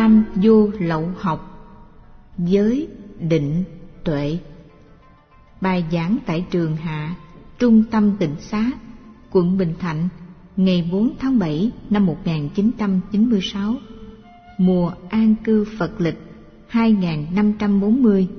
tam vô lậu học, giới, định, tuệ. Bài giảng tại trường Hạ, Trung tâm Tịnh Xá, quận Bình Thạnh, ngày 4 tháng 7 năm 1996, mùa an cư Phật lịch 2540.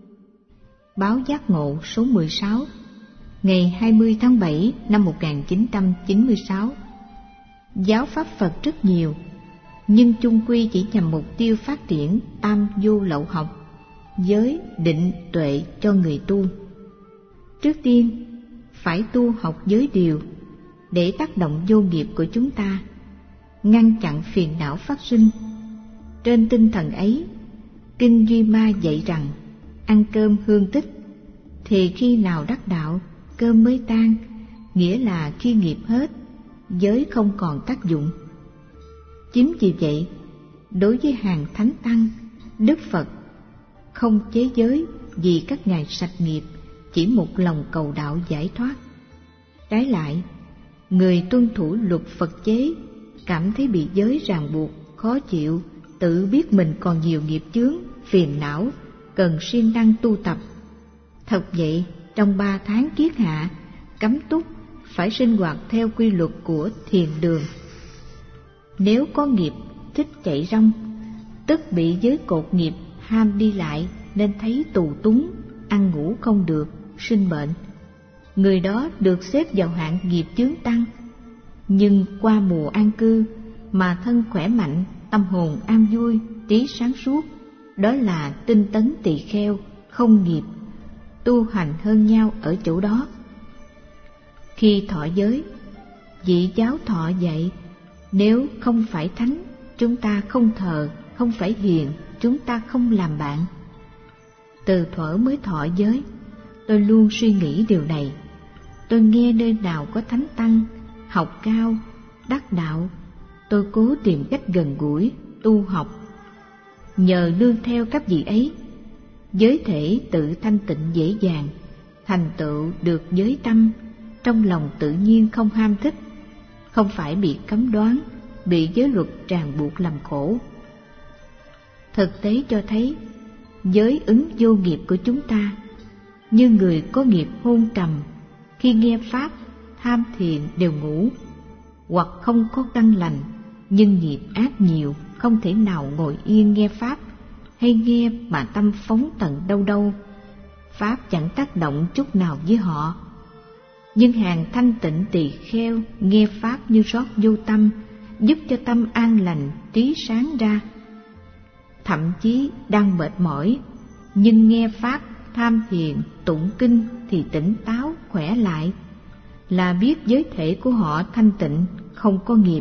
Báo Giác Ngộ số 16, ngày 20 tháng 7 năm 1996. Giáo pháp Phật rất nhiều, nhưng chung quy chỉ nhằm mục tiêu phát triển tam vô lậu học, giới, định, tuệ cho người tu. Trước tiên, phải tu học giới điều để tác động vô nghiệp của chúng ta, ngăn chặn phiền não phát sinh. Trên tinh thần ấy, Kinh Duy Ma dạy rằng ăn cơm hương tích, thì khi nào đắc đạo, cơm mới tan, nghĩa là khi nghiệp hết, giới không còn tác dụng. Chính vì vậy, đối với hàng thánh tăng, Đức Phật không chế giới vì các ngài sạch nghiệp, chỉ một lòng cầu đạo giải thoát. Trái lại, người tuân thủ luật Phật chế cảm thấy bị giới ràng buộc, khó chịu, tự biết mình còn nhiều nghiệp chướng, phiền não, cần siêng năng tu tập. Thật vậy, trong 3 tháng kiết hạ, cấm túc phải sinh hoạt theo quy luật của thiền đường. Nếu có nghiệp thích chạy rong, tức bị giới cột nghiệp ham đi lại, nên thấy tù túng, ăn ngủ không được, sinh bệnh. Người đó được xếp vào hạng nghiệp chướng tăng. Nhưng qua mùa an cư mà thân khỏe mạnh, tâm hồn an vui, trí sáng suốt, đó là tinh tấn tỳ kheo, không nghiệp, tu hành hơn nhau ở chỗ đó. Khi thọ giới, vị giáo thọ dạy, nếu không phải thánh, chúng ta không thờ, không phải hiền, chúng ta không làm bạn. Từ thuở mới thọ giới, tôi luôn suy nghĩ điều này. Tôi nghe nơi nào có thánh tăng, học cao, đắc đạo, tôi cố tìm cách gần gũi, tu học. Nhờ nương theo các vị ấy, giới thể tự thanh tịnh dễ dàng, thành tựu được giới tâm, trong lòng tự nhiên không ham thích, không phải bị cấm đoán, bị giới luật ràng buộc làm khổ. Thực tế cho thấy, giới ứng vô nghiệp của chúng ta, như người có nghiệp hôn trầm, khi nghe pháp, tham thiền đều ngủ, hoặc không có căn lành, nhưng nghiệp ác nhiều, không thể nào ngồi yên nghe pháp, hay nghe mà tâm phóng tận đâu đâu. Pháp chẳng tác động chút nào với họ. Nhưng hàng thanh tịnh tỳ kheo nghe pháp như rót vô tâm, giúp cho tâm an lành, trí sáng ra. Thậm chí đang mệt mỏi, nhưng nghe pháp, tham thiền, tụng kinh thì tỉnh táo, khỏe lại, là biết giới thể của họ thanh tịnh, không có nghiệp.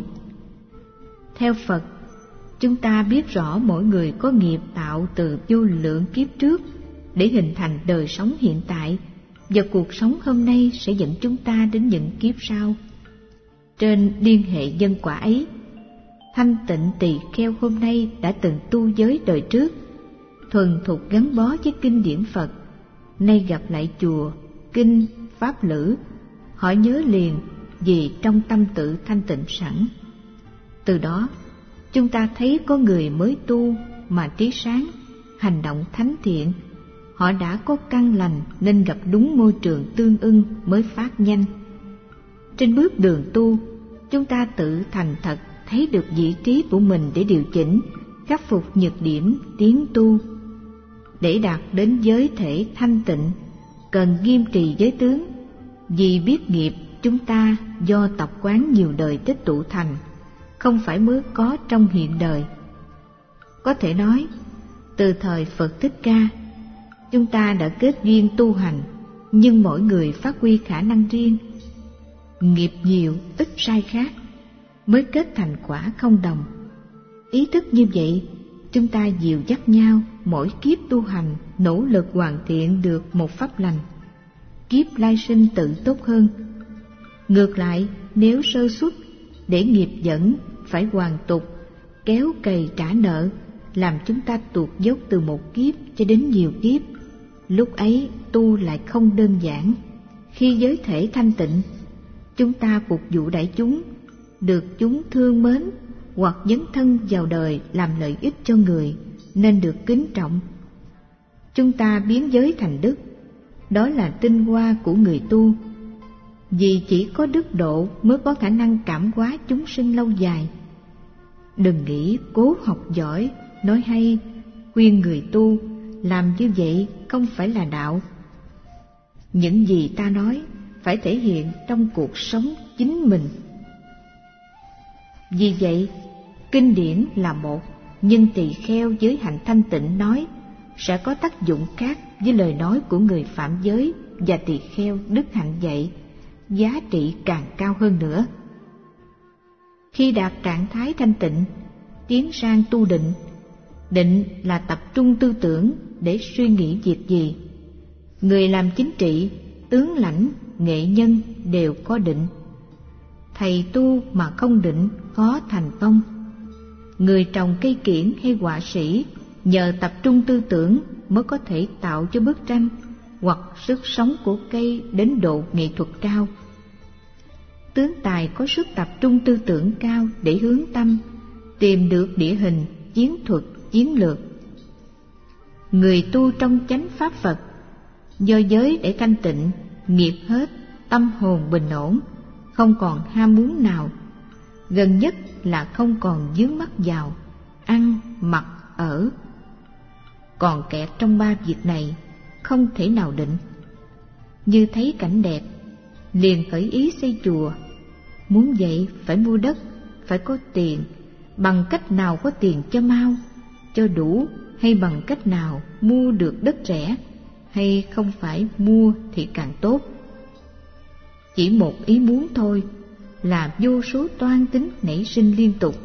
Theo Phật, chúng ta biết rõ mỗi người có nghiệp tạo từ vô lượng kiếp trước để hình thành đời sống hiện tại, và cuộc sống hôm nay sẽ dẫn chúng ta đến những kiếp sau. Trên liên hệ nhân quả ấy, thanh tịnh tỳ kheo hôm nay đã từng tu giới đời trước, thuần thục gắn bó với kinh điển Phật, nay gặp lại chùa, kinh, pháp lữ, họ nhớ liền vì trong tâm tự thanh tịnh sẵn. Từ đó, chúng ta thấy có người mới tu mà trí sáng, hành động thánh thiện, họ đã có căn lành nên gặp đúng môi trường tương ưng mới phát nhanh. Trên bước đường tu, chúng ta tự thành thật thấy được vị trí của mình để điều chỉnh, khắc phục nhược điểm, tiến tu. Để đạt đến giới thể thanh tịnh, cần nghiêm trì giới tướng, vì biết nghiệp chúng ta do tập quán nhiều đời tích tụ thành, không phải mới có trong hiện đời. Có thể nói, từ thời Phật Thích Ca, chúng ta đã kết duyên tu hành, nhưng mỗi người phát huy khả năng riêng. Nghiệp nhiều, ít sai khác, mới kết thành quả không đồng. Ý thức như vậy, chúng ta dìu dắt nhau mỗi kiếp tu hành, nỗ lực hoàn thiện được một pháp lành, kiếp lai sinh tự tốt hơn. Ngược lại, nếu sơ suất để nghiệp dẫn phải hoàn tục, kéo cày trả nợ, làm chúng ta tuột dốc từ một kiếp cho đến nhiều kiếp, lúc ấy tu lại không đơn giản. Khi giới thể thanh tịnh, chúng ta phục vụ đại chúng, được chúng thương mến, hoặc dấn thân vào đời làm lợi ích cho người nên được kính trọng. Chúng ta biến giới thành đức, đó là tinh hoa của người tu. Vì chỉ có đức độ mới có khả năng cảm hóa chúng sinh lâu dài. Đừng nghĩ cố học giỏi, nói hay, khuyên người tu, làm như vậy không phải là đạo. Những gì ta nói phải thể hiện trong cuộc sống chính mình. Vì vậy, kinh điển là một, nhưng tỳ kheo giới hạnh thanh tịnh nói sẽ có tác dụng khác với lời nói của người phạm giới và tỳ kheo đức hạnh dạy, giá trị càng cao hơn nữa. Khi đạt trạng thái thanh tịnh, tiến sang tu định. Định là tập trung tư tưởng để suy nghĩ việc gì. Người làm chính trị, tướng lãnh, nghệ nhân đều có định. Thầy tu mà không định khó thành công. Người trồng cây kiểng hay họa sĩ nhờ tập trung tư tưởng mới có thể tạo cho bức tranh hoặc sức sống của cây đến độ nghệ thuật cao. Tướng tài có sức tập trung tư tưởng cao để hướng tâm, tìm được địa hình, chiến thuật, chiến lược. Người tu trong chánh pháp Phật, do giới để thanh tịnh, nghiệp hết, tâm hồn bình ổn, không còn ham muốn nào. Gần nhất là không còn vướng mắc vào ăn, mặc, ở. Còn kẹt trong ba việc này, không thể nào định. Như thấy cảnh đẹp, liền khởi ý xây chùa. Muốn vậy phải mua đất, phải có tiền. Bằng cách nào có tiền cho mau, cho đủ, hay bằng cách nào mua được đất rẻ, hay không phải mua thì càng tốt. Chỉ một ý muốn thôi là vô số toan tính nảy sinh liên tục.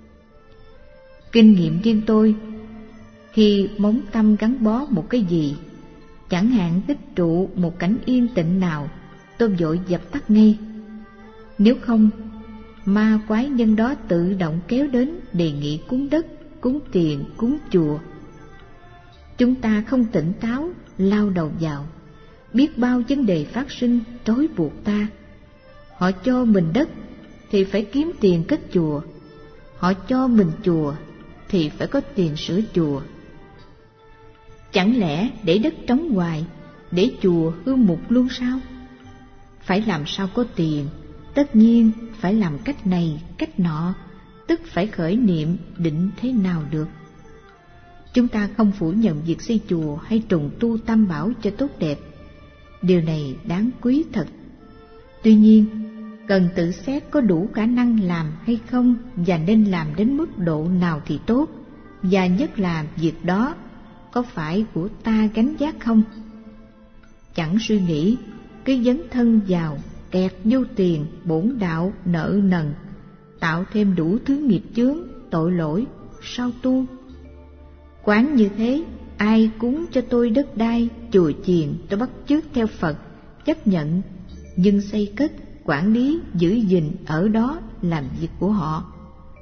Kinh nghiệm riêng tôi, khi móng tâm gắn bó một cái gì, chẳng hạn tích trụ một cảnh yên tĩnh nào, tôi vội dập tắt ngay. Nếu không, ma quái nhân đó tự động kéo đến đề nghị cúng đất, cúng tiền, cúng chùa. Chúng ta không tỉnh táo, lao đầu vào, biết bao vấn đề phát sinh trói buộc ta. Họ cho mình đất thì phải kiếm tiền cất chùa, họ cho mình chùa thì phải có tiền sửa chùa. Chẳng lẽ để đất trống hoài, để chùa hư mục luôn sao? Phải làm sao có tiền, tất nhiên phải làm cách này, cách nọ, tức phải khởi niệm định thế nào được. Chúng ta không phủ nhận việc xây chùa hay trùng tu tam bảo cho tốt đẹp. Điều này đáng quý thật. Tuy nhiên, cần tự xét có đủ khả năng làm hay không và nên làm đến mức độ nào thì tốt, và nhất là việc đó có phải của ta gánh vác không. Chẳng suy nghĩ, cứ dấn thân vào, kẹt vô tiền, bổn đạo, nợ nần, tạo thêm đủ thứ nghiệp chướng, tội lỗi, sao tu? Quán như thế, ai cúng cho tôi đất đai, chùa chiền, tôi bắt chước theo Phật, chấp nhận, nhưng xây cất, quản lý, giữ gìn ở đó làm việc của họ.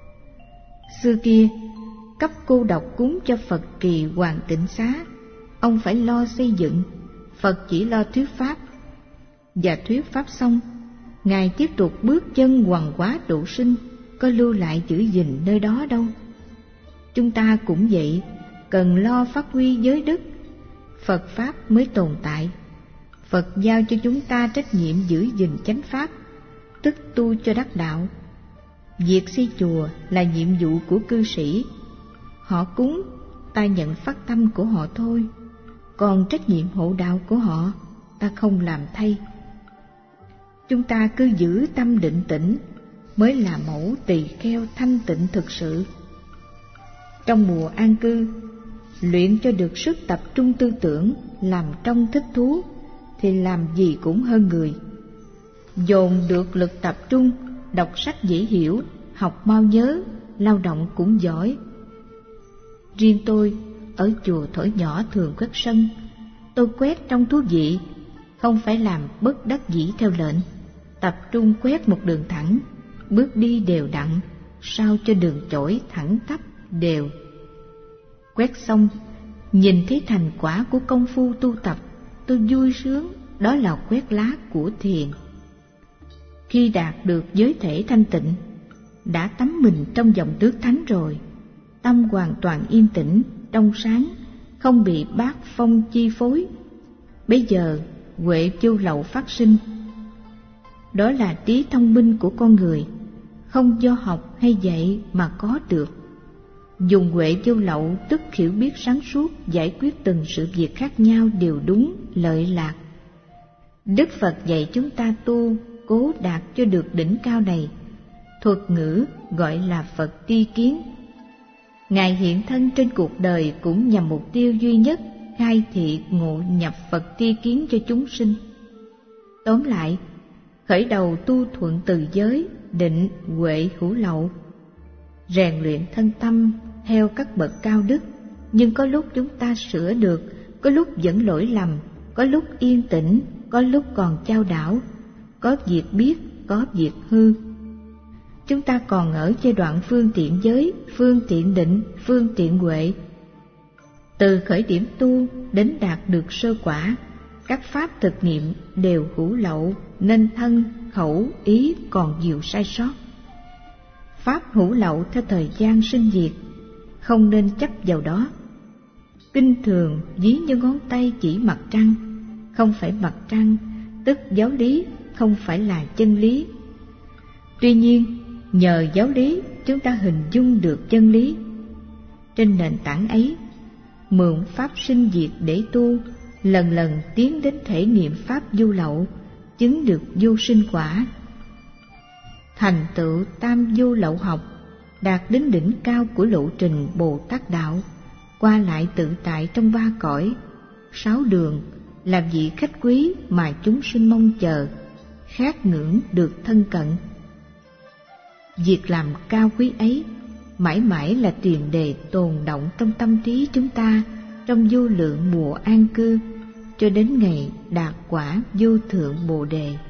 Xưa kia, cấp cô độc cúng cho Phật trì Hoàng Tịnh Xá, ông phải lo xây dựng, Phật chỉ lo thuyết pháp. Và thuyết pháp xong, Ngài tiếp tục bước chân hoằng hóa độ sinh, có lưu lại giữ gìn nơi đó đâu. Chúng ta cũng vậy, cần lo phát huy giới đức, Phật Pháp mới tồn tại. Phật giao cho chúng ta trách nhiệm giữ gìn chánh Pháp, tức tu cho đắc đạo. Việc xây chùa là nhiệm vụ của cư sĩ. Họ cúng, ta nhận phát tâm của họ thôi, còn trách nhiệm hộ đạo của họ, ta không làm thay. Chúng ta cứ giữ tâm định tĩnh, mới là mẫu tỳ kheo thanh tịnh thực sự. Trong mùa an cư, luyện cho được sức tập trung tư tưởng, làm trong thích thú, thì làm gì cũng hơn người. Dồn được lực tập trung, đọc sách dễ hiểu, học mau nhớ, lao động cũng giỏi. Riêng tôi, ở chùa Thổi Nhỏ thường quét sân, tôi quét trong thú vị, không phải làm bất đắc dĩ theo lệnh, tập trung quét một đường thẳng, bước đi đều đặn, sao cho đường chổi thẳng tắp đều. Quét xong, nhìn thấy thành quả của công phu tu tập, tôi vui sướng, đó là quét lá của thiền. Khi đạt được giới thể thanh tịnh, đã tắm mình trong dòng nước thánh rồi, tâm hoàn toàn yên tĩnh, trong sáng, không bị bát phong chi phối. Bây giờ huệ vô lậu phát sinh. Đó là trí thông minh của con người, không do học hay dạy mà có được. Dùng huệ vô lậu tức hiểu biết sáng suốt, giải quyết từng sự việc khác nhau đều đúng, lợi lạc. Đức Phật dạy chúng ta tu, cố đạt cho được đỉnh cao này. Thuật ngữ gọi là Phật tri kiến. Ngài hiện thân trên cuộc đời cũng nhằm mục tiêu duy nhất, khai thị ngộ nhập Phật tri kiến cho chúng sinh. Tóm lại, khởi đầu tu thuận từ giới, định, huệ, hữu lậu, rèn luyện thân tâm theo các bậc cao đức. Nhưng có lúc chúng ta sửa được, có lúc vẫn lỗi lầm, có lúc yên tĩnh, có lúc còn chao đảo, có việc biết, có việc hư. Chúng ta còn ở giai đoạn phương tiện giới, phương tiện định, phương tiện huệ. Từ khởi điểm tu đến đạt được sơ quả, các pháp thực nghiệm đều hữu lậu, nên thân, khẩu, ý còn nhiều sai sót. Pháp hữu lậu theo thời gian sinh diệt, không nên chấp vào đó. Kinh thường ví như ngón tay chỉ mặt trăng, không phải mặt trăng, tức giáo lý, không phải là chân lý. Tuy nhiên, nhờ giáo lý chúng ta hình dung được chân lý. Trên nền tảng ấy, mượn pháp sinh diệt để tu, lần lần tiến đến thể nghiệm pháp vô lậu, chứng được vô sinh quả. Thành tựu tam vô lậu học, đạt đến đỉnh cao của lộ trình Bồ Tát đạo, qua lại tự tại trong ba cõi, sáu đường, là vị khách quý mà chúng sinh mong chờ, khát ngưỡng được thân cận. Việc làm cao quý ấy mãi mãi là tiền đề tồn động trong tâm trí chúng ta trong vô lượng mùa an cư, cho đến ngày đạt quả vô thượng Bồ đề.